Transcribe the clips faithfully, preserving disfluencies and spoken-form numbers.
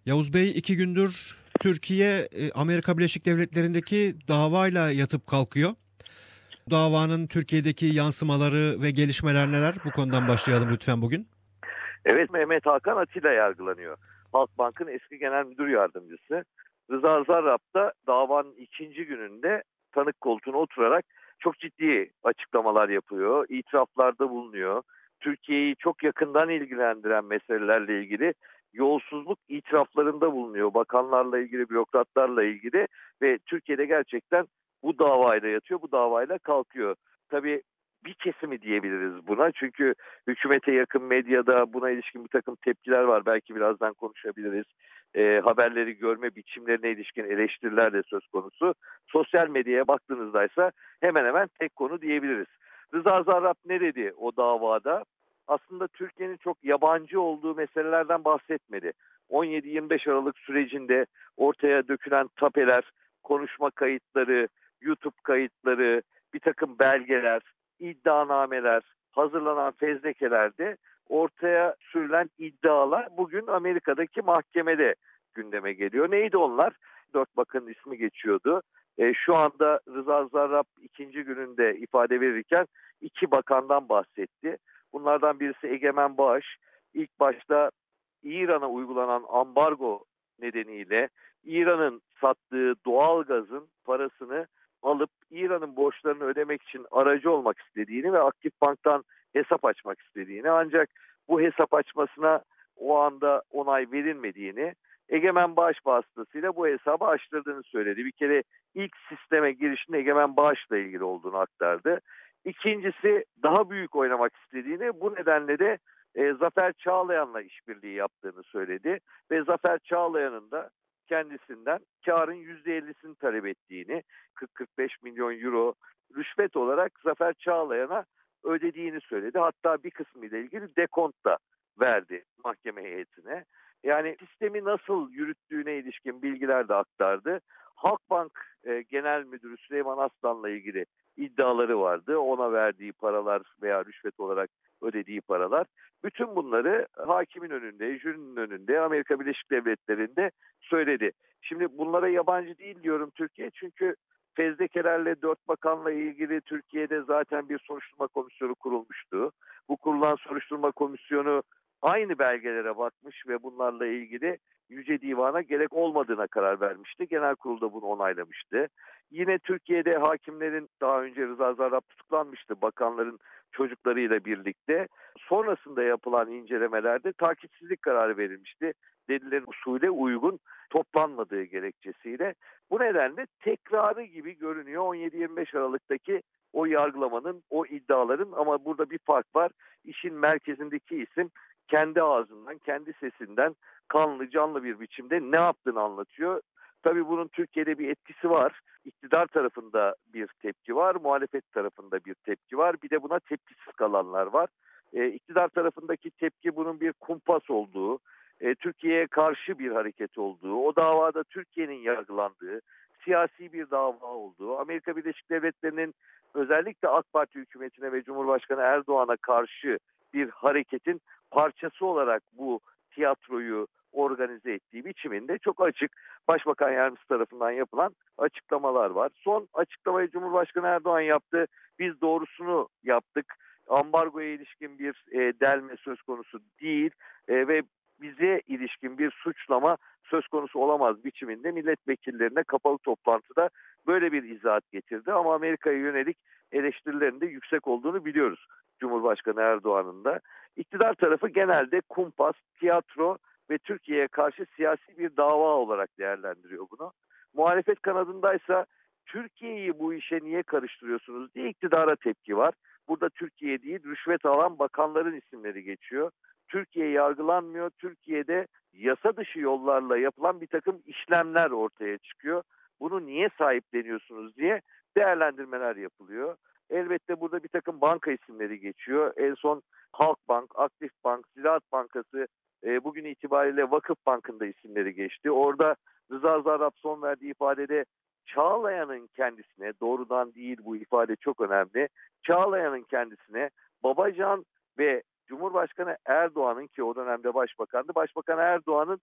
Yavuz Bey iki gündür Türkiye e, Amerika Birleşik Devletleri'ndeki davayla yatıp kalkıyor. Davanın Türkiye'deki yansımaları ve gelişmeler neler? Bu konudan başlayalım lütfen bugün. Evet, Mehmet Hakan Atilla yargılanıyor. Halkbank'ın eski genel müdür yardımcısı. Rıza Zarrab da davanın ikinci gününde tanık koltuğuna oturarak çok ciddi açıklamalar yapıyor, itiraflarda bulunuyor. Türkiye'yi çok yakından ilgilendiren meselelerle ilgili yolsuzluk itiraflarında bulunuyor. Bakanlarla ilgili, bürokratlarla ilgili ve Türkiye'de gerçekten bu davayla yatıyor, bu davayla kalkıyor. Tabii bir kesimi diyebiliriz buna. Çünkü hükümete yakın medyada buna ilişkin bir takım tepkiler var. Belki birazdan konuşabiliriz. E, haberleri görme biçimlerine ilişkin eleştiriler de söz konusu. Sosyal medyaya baktığınızda ise hemen hemen tek konu diyebiliriz. Rıza Zarrab ne dedi o davada? Aslında Türkiye'nin çok yabancı olduğu meselelerden bahsetmedi. on yedi yirmi beş Aralık sürecinde ortaya dökülen tapeler, konuşma kayıtları, YouTube kayıtları, bir takım belgeler, iddianameler, hazırlanan fezlekelerde ortaya sürülen iddialar bugün Amerika'daki mahkemede gündeme geliyor. Neydi onlar? Dört bakanın ismi geçiyordu. E, şu anda Rıza Zarrab ikinci gününde ifade verirken iki bakandan bahsetti. Bunlardan birisi Egemen Bağış. İlk başta İran'a uygulanan ambargo nedeniyle İran'ın sattığı doğal gazın parasını alıp İran'ın borçlarını ödemek için aracı olmak istediğini ve Aktif Bank'tan hesap açmak istediğini, ancak bu hesap açmasına o anda onay verilmediğini, Egemen Bağış vasıtasıyla bu hesabı açtırdığını söyledi. Bir kere ilk sisteme girişinin Egemen Bağış'la ilgili olduğunu aktardı. İkincisi, daha büyük oynamak istediğini, bu nedenle de e, Zafer Çağlayan'la işbirliği yaptığını söyledi ve Zafer Çağlayan'ın da kendisinden karın yüzde ellisini talep ettiğini, kırk kırk beş milyon euro rüşvet olarak Zafer Çağlayan'a ödediğini söyledi. Hatta bir kısmı ile ilgili dekont da verdi mahkeme heyetine. Yani sistemi nasıl yürüttüğüne ilişkin bilgiler de aktardı. Halkbank e, Genel Müdürü Süleyman Aslan'la ilgili iddiaları vardı. Ona verdiği paralar veya rüşvet olarak ödediği paralar. Bütün bunları hakimin önünde, jürinin önünde, Amerika Birleşik Devletleri'nde söyledi. Şimdi bunlara yabancı değil diyorum Türkiye, çünkü fezlekelerle dört bakanla ilgili Türkiye'de zaten bir soruşturma komisyonu kurulmuştu. Bu kurulan soruşturma komisyonu aynı belgelere bakmış ve bunlarla ilgili Yüce Divan'a gerek olmadığına karar vermişti. Genel kurulda bunu onaylamıştı. Yine Türkiye'de hakimlerin, daha önce Rıza Zarrab tutuklanmıştı bakanların çocuklarıyla birlikte. Sonrasında yapılan incelemelerde takipsizlik kararı verilmişti. Delillerin usule uygun toplanmadığı gerekçesiyle. Bu nedenle tekrarı gibi görünüyor on yedi yirmi beş Aralık'taki o yargılamanın, o iddiaların, ama burada bir fark var. İşin merkezindeki isim kendi ağzından, kendi sesinden kanlı canlı bir biçimde ne yaptığını anlatıyor. Tabii bunun Türkiye'de bir etkisi var. İktidar tarafında bir tepki var, muhalefet tarafında bir tepki var. Bir de buna tepkisiz kalanlar var. E, iktidar tarafındaki tepki bunun bir kumpas olduğu, e, Türkiye'ye karşı bir hareket olduğu, o davada Türkiye'nin yargılandığı, siyasi bir dava olduğu, Amerika Birleşik Devletleri'nin özellikle AK Parti hükümetine ve Cumhurbaşkanı Erdoğan'a karşı bir hareketin parçası olarak bu tiyatroyu organize ettiği biçiminde çok açık Başbakan Yardımcısı tarafından yapılan açıklamalar var. Son açıklamayı Cumhurbaşkanı Erdoğan yaptı. Biz doğrusunu yaptık. Ambargoya ilişkin bir e, delme söz konusu değil e, ve bize ilişkin bir suçlama söz konusu olamaz biçiminde milletvekillerine kapalı toplantıda böyle bir izahat getirdi. Ama Amerika'ya yönelik eleştirilerin de yüksek olduğunu biliyoruz Cumhurbaşkanı Erdoğan'ın da. İktidar tarafı genelde kumpas, tiyatro ve Türkiye'ye karşı siyasi bir dava olarak değerlendiriyor bunu. Muhalefet kanadındaysa Türkiye'yi bu işe niye karıştırıyorsunuz diye iktidara tepki var. Burada Türkiye değil, rüşvet alan bakanların isimleri geçiyor. Türkiye yargılanmıyor. Türkiye'de yasa dışı yollarla yapılan bir takım işlemler ortaya çıkıyor. Bunu niye sahipleniyorsunuz diye değerlendirmeler yapılıyor. Elbette burada bir takım banka isimleri geçiyor. En son Halkbank, Aktif Bank, Ziraat Bankası, e, bugün itibariyle Vakıf Bank'ın da isimleri geçti. Orada Rıza Zarrab son verdiği ifadede Çağlayan'ın kendisine, doğrudan değil bu ifade çok önemli, Çağlayan'ın kendisine Babacan ve Cumhurbaşkanı Erdoğan'ın, ki o dönemde başbakandı, Başbakan Erdoğan'ın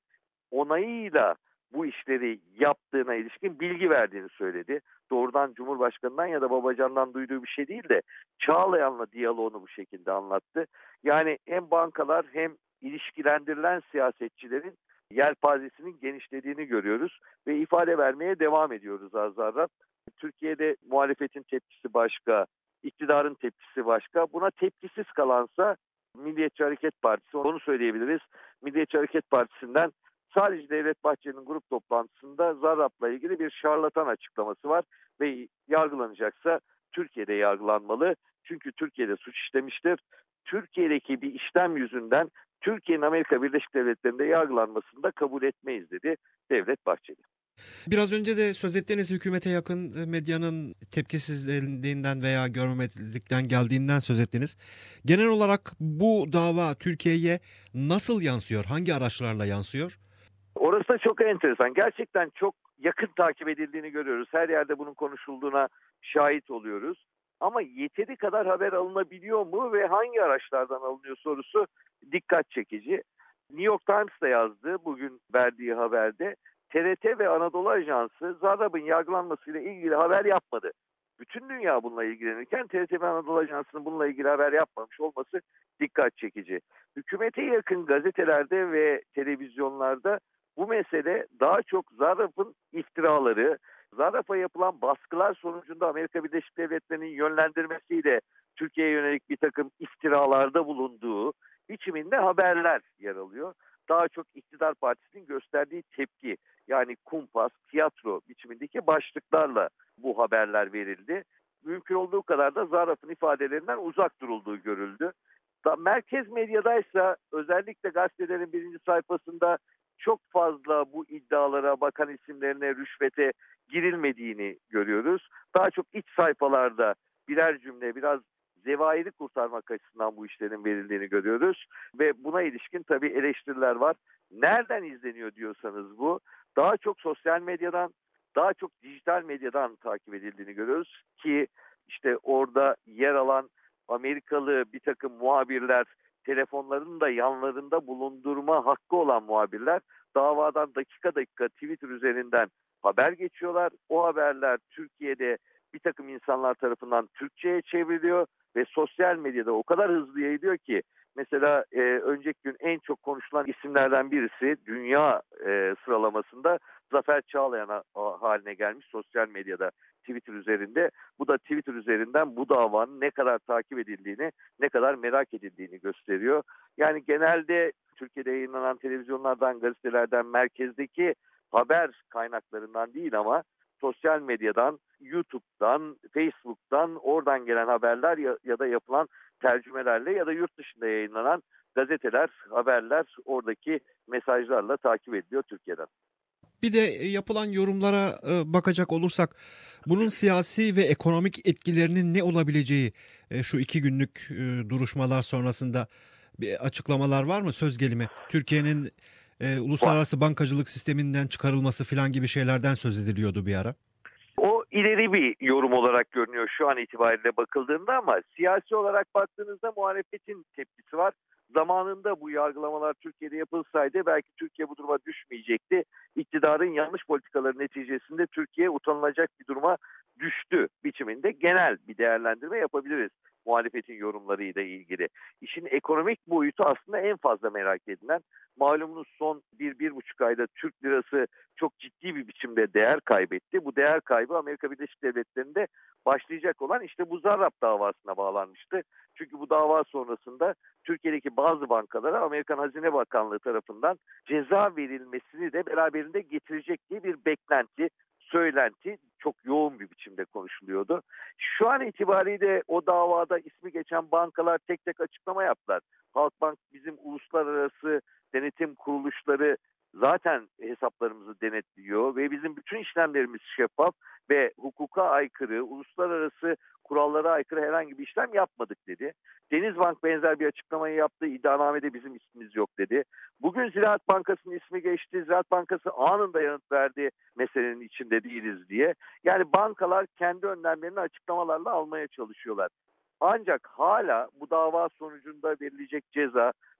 onayıyla bu işleri yaptığına ilişkin bilgi verdiğini söyledi. Doğrudan Cumhurbaşkanı'ndan ya da Babacan'dan duyduğu bir şey değil de Çağlayan'la diyaloğunu bu şekilde anlattı. Yani hem bankalar hem ilişkilendirilen siyasetçilerin yelpazesinin genişlediğini görüyoruz ve ifade vermeye devam ediyoruz az az. Türkiye'de muhalefetin tepkisi başka, iktidarın tepkisi başka. Buna tepkisiz kalansa Milliyetçi Hareket Partisi, onu söyleyebiliriz. Milliyetçi Hareket Partisi'nden sadece Devlet Bahçeli'nin grup toplantısında Zarrab'la ilgili bir şarlatan açıklaması var ve yargılanacaksa Türkiye'de yargılanmalı. Çünkü Türkiye'de suç işlemiştir. Türkiye'deki bir işlem yüzünden Türkiye'nin Amerika Birleşik Devletleri'nde yargılanmasını da kabul etmeyiz dedi Devlet Bahçeli. Biraz önce de söz ettiğiniz hükümete yakın medyanın tepkisizliğinden veya görmemezlikten geldiğinden söz ettiniz. Genel olarak bu dava Türkiye'ye nasıl yansıyor? Hangi araçlarla yansıyor? Orası da çok enteresan. Gerçekten çok yakın takip edildiğini görüyoruz. Her yerde bunun konuşulduğuna şahit oluyoruz. Ama yeteri kadar haber alınabiliyor mu ve hangi araçlardan alınıyor sorusu dikkat çekici. New York Times da yazdı bugün verdiği haberde. T R T ve Anadolu Ajansı Zarrab'ın yargılanmasıyla ilgili haber yapmadı. Bütün dünya bununla ilgilenirken T R T ve Anadolu Ajansı'nın bununla ilgili haber yapmamış olması dikkat çekici. Hükümete yakın gazetelerde ve televizyonlarda bu mesele daha çok Zarrab'ın iftiraları, Zarrab'a yapılan baskılar sonucunda Amerika Birleşik Devletleri'nin yönlendirmesiyle Türkiye'ye yönelik bir takım iftiralarda bulunduğu biçiminde haberler yer alıyor. Daha çok iktidar partisinin gösterdiği tepki, yani kumpas, tiyatro biçimindeki başlıklarla bu haberler verildi. Mümkün olduğu kadar da Zarrab'ın ifadelerinden uzak durulduğu görüldü. Da merkez medyadaysa özellikle gazetelerin birinci sayfasında çok fazla bu iddialara, bakan isimlerine, rüşvete girilmediğini görüyoruz. Daha çok iç sayfalarda birer cümle, biraz zevairi kurtarmak açısından bu işlerin verildiğini görüyoruz. Ve buna ilişkin tabii eleştiriler var. Nereden izleniyor diyorsanız bu, daha çok sosyal medyadan, daha çok dijital medyadan takip edildiğini görüyoruz. Ki işte orada yer alan Amerikalı bir takım muhabirler, telefonlarını da yanlarında bulundurma hakkı olan muhabirler davadan dakika dakika Twitter üzerinden haber geçiyorlar. O haberler Türkiye'de bir takım insanlar tarafından Türkçe'ye çevriliyor ve sosyal medyada o kadar hızlı yayılıyor ki mesela e, önceki gün en çok konuşulan isimlerden birisi dünya e, sıralamasında Zafer Çağlayan haline gelmiş sosyal medyada, Twitter üzerinde. Bu da Twitter üzerinden bu davanın ne kadar takip edildiğini, ne kadar merak edildiğini gösteriyor. Yani genelde Türkiye'de yayınlanan televizyonlardan, gazetelerden, merkezdeki haber kaynaklarından değil ama sosyal medyadan, YouTube'dan, Facebook'tan, oradan gelen haberler ya, ya da yapılan tercümelerle ya da yurt dışında yayınlanan gazeteler, haberler oradaki mesajlarla takip ediliyor Türkiye'den. Bir de yapılan yorumlara bakacak olursak bunun siyasi ve ekonomik etkilerinin ne olabileceği şu iki günlük duruşmalar sonrasında bir açıklamalar var mı? Söz gelimi Türkiye'nin e, uluslararası bankacılık sisteminden çıkarılması falan gibi şeylerden söz ediliyordu bir ara. O ileri bir yorum olarak görünüyor şu an itibariyle bakıldığında ama siyasi olarak baktığınızda muhalefetin tepkisi var. Zamanında bu yargılamalar Türkiye'de yapılsaydı belki Türkiye bu duruma düşmeyecekti. İktidarın yanlış politikaları neticesinde Türkiye utanılacak bir duruma düştü biçiminde genel bir değerlendirme yapabiliriz muhalefetin yorumlarıyla ilgili. İşin ekonomik boyutu aslında en fazla merak edilen. Malumunuz son bir, bir buçuk ayda Türk lirası çok ciddi bir biçimde değer kaybetti. Bu değer kaybı Amerika Birleşik Devletleri'nde başlayacak olan işte bu Zarrab davasına bağlanmıştı. Çünkü bu dava sonrasında Türkiye'deki bazı bankalara Amerikan Hazine Bakanlığı tarafından ceza verilmesini de beraberinde getirecek diye bir beklenti, söylenti çok yoğun bir biçimde konuşuluyordu. Şu an itibariyle o davada ismi geçen bankalar tek tek açıklama yaptılar. Halkbank bizim uluslararası denetim kuruluşları zaten hesaplarımızı denetliyor ve bizim bütün işlemlerimiz şeffaf ve hukuka aykırı, uluslararası kurallara aykırı herhangi bir işlem yapmadık dedi. Denizbank benzer bir açıklamayı yaptı. İddianamede bizim ismimiz yok dedi. Bugün Ziraat Bankası'nın ismi geçti. Ziraat Bankası anında yanıt verdi meselenin içinde değiliz diye. Yani bankalar kendi önlemlerini açıklamalarla almaya çalışıyorlar. Ancak hala bu dava sonucunda verilecek ceza,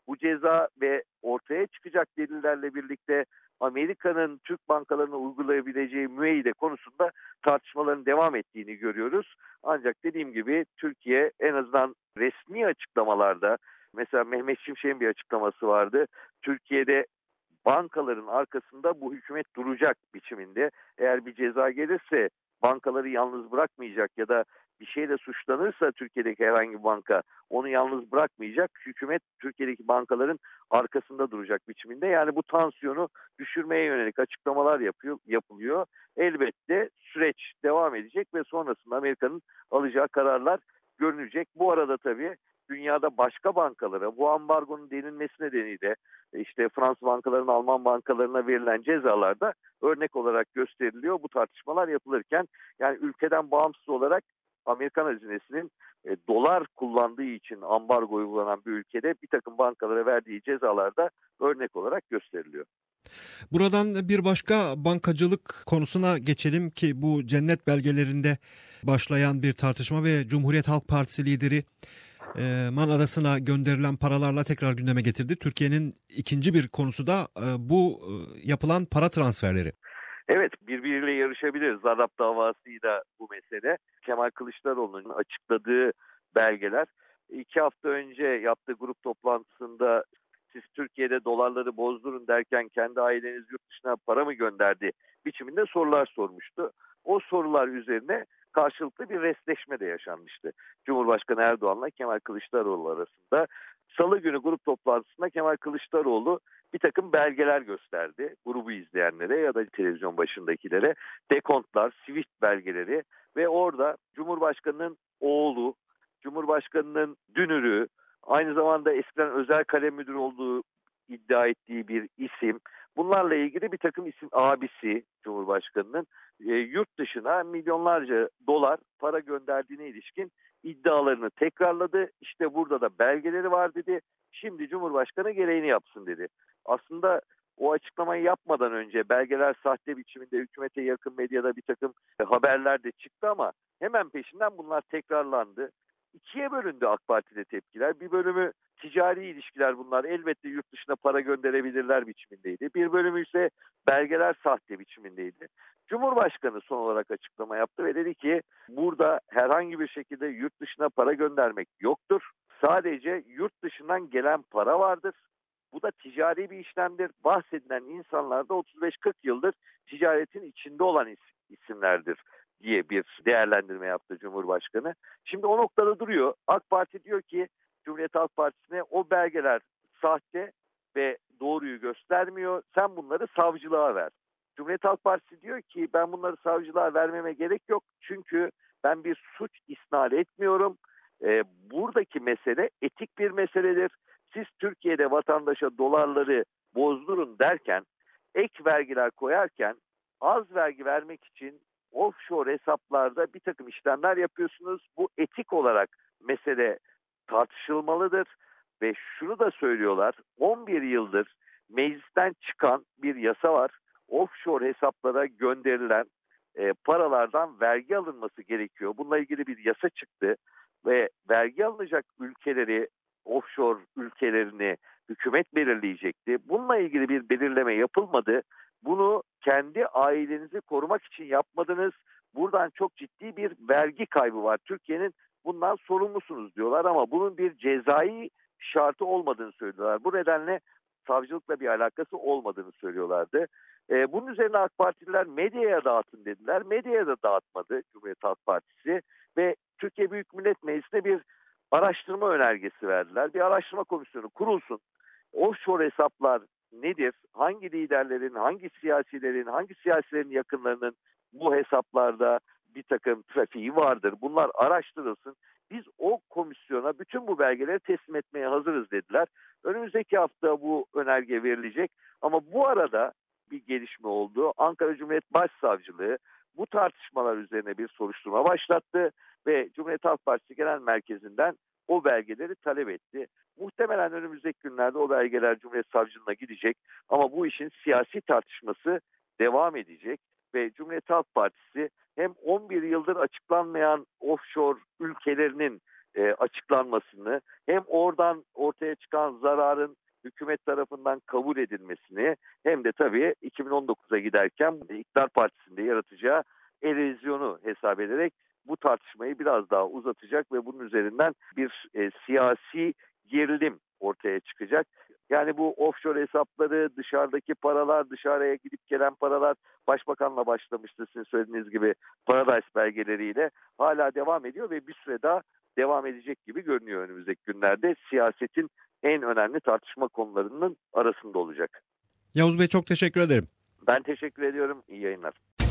Bu ceza ve ortaya çıkacak delillerle birlikte Amerika'nın Türk bankalarına uygulayabileceği müeyyide konusunda tartışmaların devam ettiğini görüyoruz. Ancak dediğim gibi Türkiye en azından resmi açıklamalarda, mesela Mehmet Şimşek'in bir açıklaması vardı. Türkiye'de bankaların arkasında bu hükümet duracak biçiminde. Eğer bir ceza gelirse bankaları yalnız bırakmayacak ya da bir şeyle suçlanırsa Türkiye'deki herhangi bir banka onu yalnız bırakmayacak. Hükümet Türkiye'deki bankaların arkasında duracak biçiminde. Yani bu tansiyonu düşürmeye yönelik açıklamalar yapıyor, yapılıyor. Elbette süreç devam edecek ve sonrasında Amerika'nın alacağı kararlar görünecek. Bu arada tabii dünyada başka bankalara bu ambargonun denilmesi nedeniyle işte Fransız bankalarının Alman bankalarına verilen cezalar da örnek olarak gösteriliyor. Bu tartışmalar yapılırken yani ülkeden bağımsız olarak Amerikan hazinesinin e, dolar kullandığı için ambargo uygulanan bir ülkede bir takım bankalara verdiği cezalar da örnek olarak gösteriliyor. Buradan bir başka bankacılık konusuna geçelim ki bu cennet belgelerinde başlayan bir tartışma ve Cumhuriyet Halk Partisi lideri e, Man Adası'na gönderilen paralarla tekrar gündeme getirdi. Türkiye'nin ikinci bir konusu da e, bu e, yapılan para transferleri. Evet, birbiriyle yarışabilir. Zarrab davasıyla bu mesele. Kemal Kılıçdaroğlu'nun açıkladığı belgeler. İki hafta önce yaptığı grup toplantısında siz Türkiye'de dolarları bozdurun derken kendi aileniz yurt dışına para mı gönderdi biçiminde sorular sormuştu. O sorular üzerine karşılıklı bir restleşme de yaşanmıştı. Cumhurbaşkanı Erdoğan'la Kemal Kılıçdaroğlu arasında. Salı günü grup toplantısında Kemal Kılıçdaroğlu bir takım belgeler gösterdi grubu izleyenlere ya da televizyon başındakilere. Dekontlar, Swift belgeleri ve orada Cumhurbaşkanı'nın oğlu, Cumhurbaşkanı'nın dünürü, aynı zamanda eskiden özel kalem müdürü olduğu iddia ettiği bir isim. Bunlarla ilgili bir takım isim abisi Cumhurbaşkanı'nın e, yurt dışına milyonlarca dolar para gönderdiğine ilişkin iddialarını tekrarladı. İşte burada da belgeleri var dedi. Şimdi Cumhurbaşkanı gereğini yapsın dedi. Aslında o açıklamayı yapmadan önce belgeler sahte biçiminde hükümete yakın medyada bir takım haberler de çıktı ama hemen peşinden bunlar tekrarlandı. İkiye bölündü AK Parti'de tepkiler. Bir bölümü ticari ilişkiler bunlar. Elbette yurt dışına para gönderebilirler biçimindeydi. Bir bölümü ise belgeler sahte biçimindeydi. Cumhurbaşkanı son olarak açıklama yaptı ve dedi ki burada herhangi bir şekilde yurt dışına para göndermek yoktur. Sadece yurt dışından gelen para vardır. Bu da ticari bir işlemdir. Bahsedilen insanlar da otuz beş kırk yıldır ticaretin içinde olan isimlerdir diye bir değerlendirme yaptı Cumhurbaşkanı. Şimdi o noktada duruyor. AK Parti diyor ki Cumhuriyet Halk Partisi'ne o belgeler sahte ve doğruyu göstermiyor. Sen bunları savcılığa ver. Cumhuriyet Halk Partisi diyor ki ben bunları savcılığa vermeme gerek yok. Çünkü ben bir suç isnat etmiyorum. Ee, buradaki mesele etik bir meseledir. Siz Türkiye'de vatandaşa dolarları bozdurun derken, ek vergiler koyarken az vergi vermek için offshore hesaplarda bir takım işlemler yapıyorsunuz. Bu etik olarak mesele tartışılmalıdır ve şunu da söylüyorlar. on bir yıldır meclisten çıkan bir yasa var. Offshore hesaplara gönderilen e, paralardan vergi alınması gerekiyor. Bununla ilgili bir yasa çıktı ve vergi alınacak ülkeleri, offshore ülkelerini hükümet belirleyecekti. Bununla ilgili bir belirleme yapılmadı. Bunu kendi ailenizi korumak için yapmadınız. Buradan çok ciddi bir vergi kaybı var. Türkiye'nin bundan sorumlusunuz diyorlar ama bunun bir cezai şartı olmadığını söylüyorlar. Bu nedenle savcılıkla bir alakası olmadığını söylüyorlardı. Ee, bunun üzerine AK Partililer medyaya dağıtın dediler. Medyaya da dağıtmadı Cumhuriyet Halk Partisi ve Türkiye Büyük Millet Meclisi'ne bir araştırma önergesi verdiler. Bir araştırma komisyonu kurulsun. Offshore hesaplar nedir? Hangi liderlerin, hangi siyasilerin, hangi siyasilerin yakınlarının bu hesaplarda bir takım trafiği vardır. Bunlar araştırılsın. Biz o komisyona bütün bu belgeleri teslim etmeye hazırız dediler. Önümüzdeki hafta bu önerge verilecek. Ama bu arada bir gelişme oldu. Ankara Cumhuriyet Başsavcılığı bu tartışmalar üzerine bir soruşturma başlattı ve Cumhuriyet Halk Partisi Genel Merkezi'nden o belgeleri talep etti. Muhtemelen önümüzdeki günlerde o belgeler Cumhuriyet Savcılığına gidecek ama bu işin siyasi tartışması devam edecek ve Cumhuriyet Halk Partisi hem on bir yıldır açıklanmayan offshore ülkelerinin e, açıklanmasını, hem oradan ortaya çıkan zararın hükümet tarafından kabul edilmesini hem de tabii iki bin on dokuza giderken İktidar Partisi'nde yaratacağı erozyonu hesap ederek bu tartışmayı biraz daha uzatacak ve bunun üzerinden bir e, siyasi gerilim ortaya çıkacak. Yani bu offshore hesapları, dışarıdaki paralar, dışarıya gidip gelen paralar Başbakan'la başlamıştı sizin söylediğiniz gibi Paradise belgeleriyle hala devam ediyor ve bir süre daha devam edecek gibi görünüyor önümüzdeki günlerde. Siyasetin en önemli tartışma konularının arasında olacak. Yavuz Bey çok teşekkür ederim. Ben teşekkür ediyorum. İyi yayınlar.